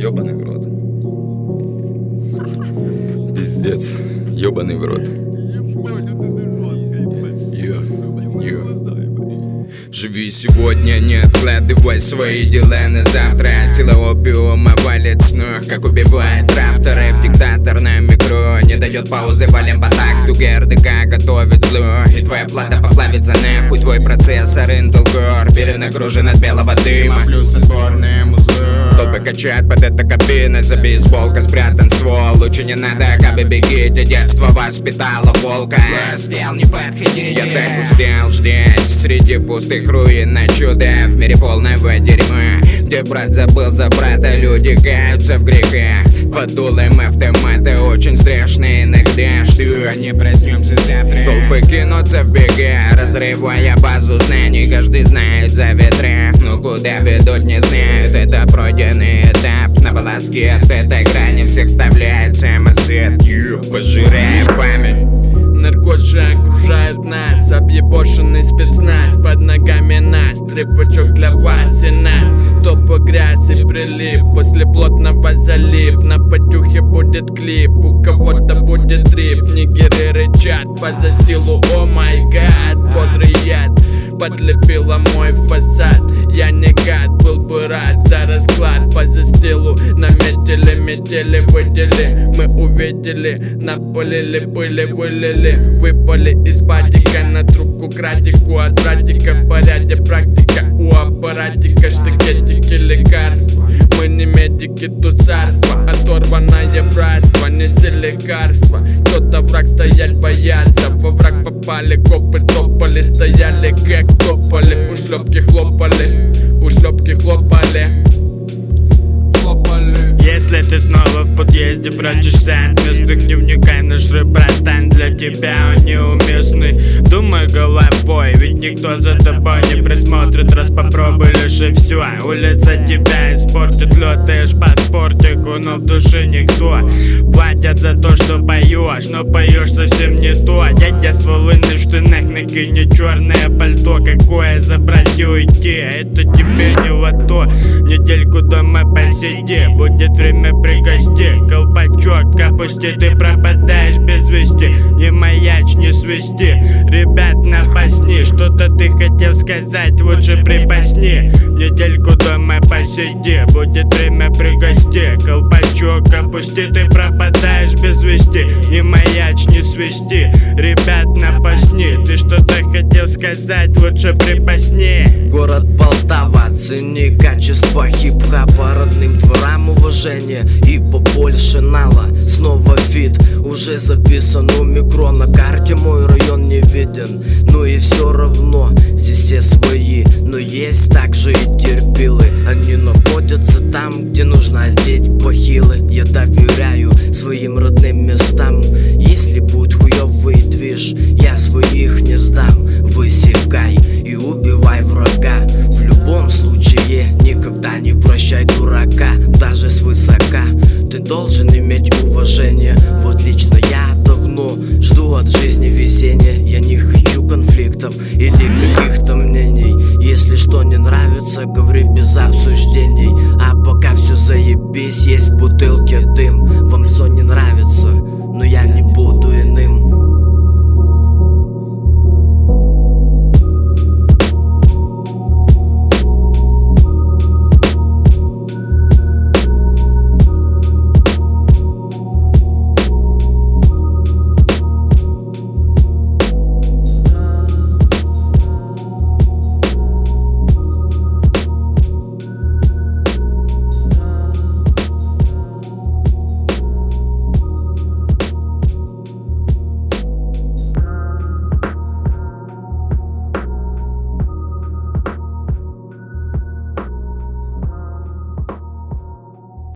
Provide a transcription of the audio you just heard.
Ёбаный в рот. Пиздец. Ёбаный в рот. Живи сегодня, не откладывай свои дела на завтра. Сила опиума валит с ног, как убивает рапторы. Диктатор на микро не дает паузы, валим по такту. ГРДК готовит зло, и твоя плата поплавится нахуй. Твой процессор Intel Core перенагружен от белого дыма. Плюс отборные музлы. Толпы качают под это кабины, за бейсболка спрятан ствол. Лучше не надо, как бы бегите, детство воспитало волка. Злой не подходи. Я так устал ждать среди пустых руин на чудо в мире полного дерьма, где брат забыл за брата, люди каются в грехах. Под дулом автомата очень страшно иногда, что не проснемся завтра. Толпы кинутся в бега, разрывая базу знаний. Каждый знает за ветра, но куда ведут не знают. Это пройденный этап, на волоске от этой грани всех вставляет самосвет, пожирая память. Наркотики окружают нас, объебошенный спецназ. Под ногами нас, трепачок для вас и нас. Кто погряз и прилип, после плотного залип. На потюхе будет клип, у кого-то будет трип. Нигеры рычат по застилу, о май гад. Бодрый яд подлепила мой фасад. Я не гад, был бы рад за расклад. По застилу наметили, метели, выдели. Мы увидели, напылили, пыли, вылили. Выпали из падика на трубку крадику. От братика в порядке практика. У аппаратика штакетики, лекарства. Мы не медики, тут царство. Оторванное братство, неси лекарства. Кто-то враг стоять боятся. Во враг попали, копы топали. Стояли как тополи, ушлепки хлопали. Ушлепки хлопали. Если ты снова в подъезде прочешься от местных, не вникай, наш рэп, братан, для тебя он неуместный. Думай головой, ведь никто за тобой не присмотрит, раз попробуй лишь и все. Улица тебя испортит, летаешь по спортику, но в душе никто. Платят за то, что поешь, но поешь совсем не то. Дядя с волыны в штанах накинет черное пальто. Какое забрать и уйти, это тебе не лото. Недельку дома посиди, будет время пригости. Колпачок опусти, ты пропадаешь без вести. Не маячь, не свисти, ребят, напасни. Что-то ты хотел сказать, лучше припасни. Недельку дома посиди, будет время пригости. Колпачок опусти, ты пропадаешь без вести. Не маячь, не свисти, ребят, напасни. Ты что-то хотел сказать, лучше припасни. Город Полтава, цени качество хип-хопа. Родным дворам уважение и побольше нала. Снова фит, уже записан у микро. На карте мой район не виден, ну и все равно здесь все свои. Но есть также и терпилы, они находятся там, где нужно одеть бахилы. Я доверяю своим родным местам. Если будет хуёвый движ, я своих не сдам. Высекай и убивай врага. В любом случае никогда не прощай дурака, даже свысока. Ты должен иметь уважение. Вот лично я давно жду от жизни везения. Я не хочу конфликтов или каких-то мнений. Если что не нравится, говори без обсуждений. А пока все заебись, есть в бутылке дым. Вам все не нравится, но я не буду иным.